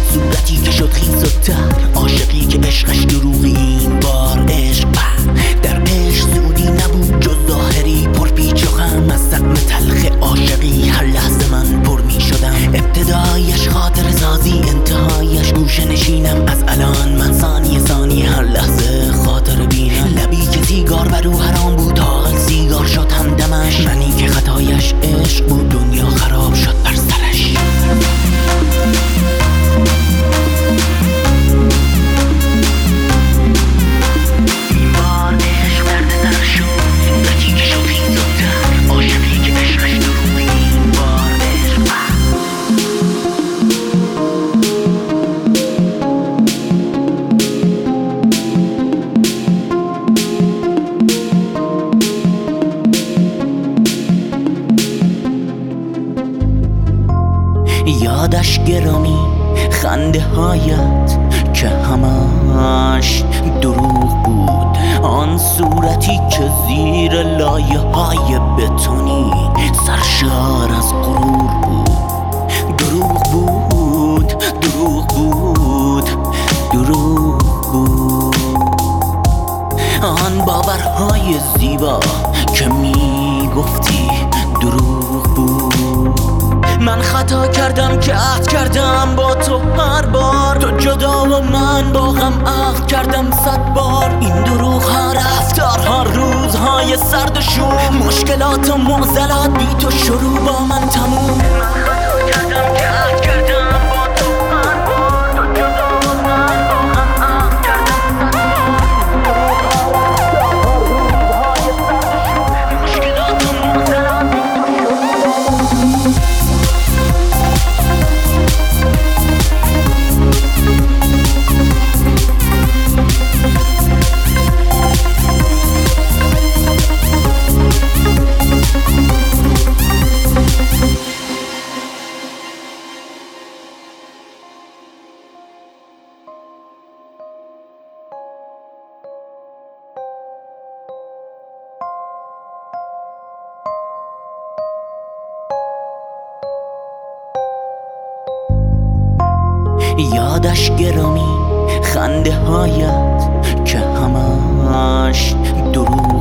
صورتی که شد خیس و تر، عاشقی که عشقش دروغی، این بار عشق در عشق سودی نبود جز ظاهری، پرپیچ و خم از طعم تلخ عاشقی. هر لحظه من پر می شدم، ابتدایش خاطر سازی، انتهایش گوشه نشینم. از الان من ثانیه هر لحظه خاطر بینم. لبی که سیگار بر او حرام بود، حال سیگار شد همدمش. منی که خطایش عشق بود، دنیا خراب شد بر سرش. یادش گرامی خنده هایت که همش دروغ بود، آن صورتی که زیر لایه های بتونی سرشار از غرور بود. دروغ بود، دروغ بود، دروغ بود. آن باورهای زیبا که می گفتی دروغ بود. من خطا کردم که عهد کردم با تو هر بار، تو جدا و من با غم عهد کردم 100 بار. این دروغ ها، رفتارها، روزهای سرد و شوم، مشکلات و معضلات بی تو شروع با من تموم. من خطا کردم که عهد کردم با تو هر بار، تو جدا و من با غم عهد کردم 100 بار. روزهای سرد و شوم، مشکلات و معضلات بی تو شروع. یادش گرامی خنده هایت که همش دروغ